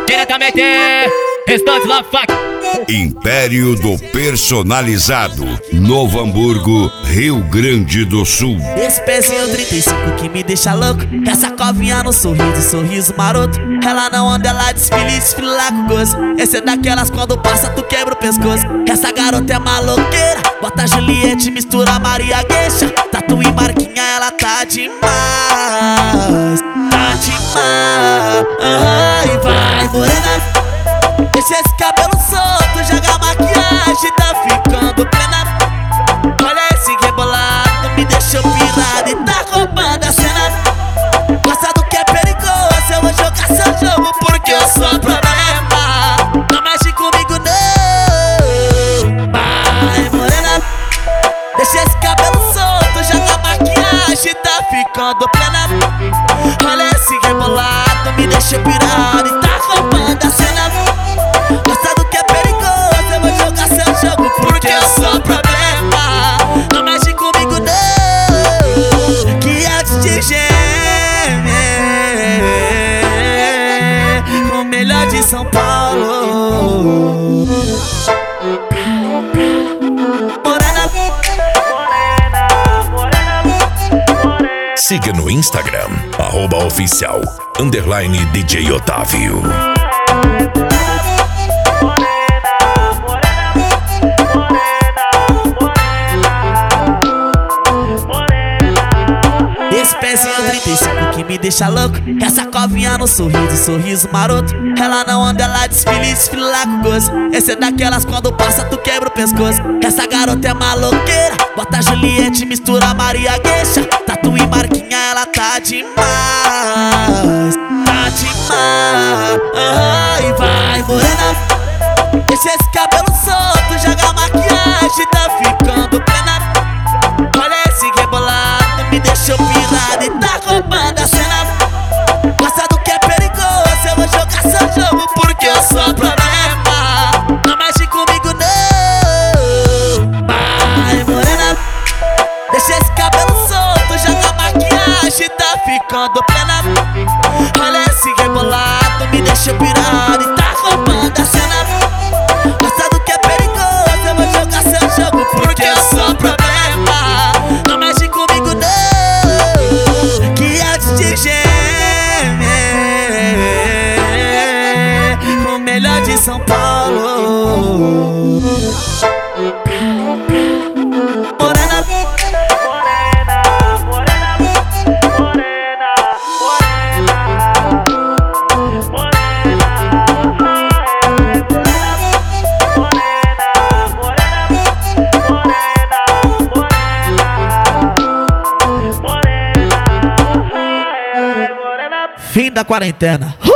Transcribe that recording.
Diretamente, Restante Love Fuck. Império do Personalizado, Novo Hamburgo, Rio Grande do Sul. Esse pezinho 35 que me deixa louco. Essa covinha no sorriso maroto. Ela não anda, ela desfila com gozo. Esse é daquelas quando passa tu quebra o pescoço. Essa garota é maloqueira, bota Juliette, mistura Maria Gueixa. Tatu e marquinha, ela tá demais. Tá demais. Ai, vai morena, deixa esse cabelo solto, joga a maquiagem, tá ficando plena. Olha esse rebolado, me deixou pirado e tá roubando a cena. Gosta do que é perigoso, eu vou jogar seu jogo porque eu sou problema. Não mexe comigo não. Vai morena, deixa esse cabelo solto, joga a maquiagem, tá ficando plena. Olha esse rebolado, me deixou pirado e tá roubando a cena. Gosta do que é perigoso, eu vou jogar seu jogo porque eu sou problema. Não mexe comigo não, que antes de gemer, o melhor de São Paulo. Morena, siga no Instagram, @oficial_DJ Otávio. esse pezinho 35 que me deixa louco. Essa covinha no sorriso maroto. Ela não anda, ela desfila com gozo. Esse é daquelas quando passa tu quebra o pescoço. Essa garota é maloqueira, bota Juliette, mistura Maria Gueixa. Tatu e marquinha, ela tá demais. Tá demais. Ai, vai morena, deixa esse cabelo solto, joga a maquiagem, tá ficando plena. Olha esse rebolado, me deixou pirado e tá roubando a cena. Gosta do que é perigoso, eu vou jogar seu jogo porque eu sou problema. Não mexe comigo não. Vai morena, deixa esse cabelo solto, joga a maquiagem, tá ficando plena. Olha esse rebolado, me deixou pirado e tá roubando a cena. Gosta do que é perigoso, eu vou jogar seu jogo porque eu sou problema. Não mexe comigo não, que antes de gemer, o melhor de São Paulo. Morena, fim da quarentena.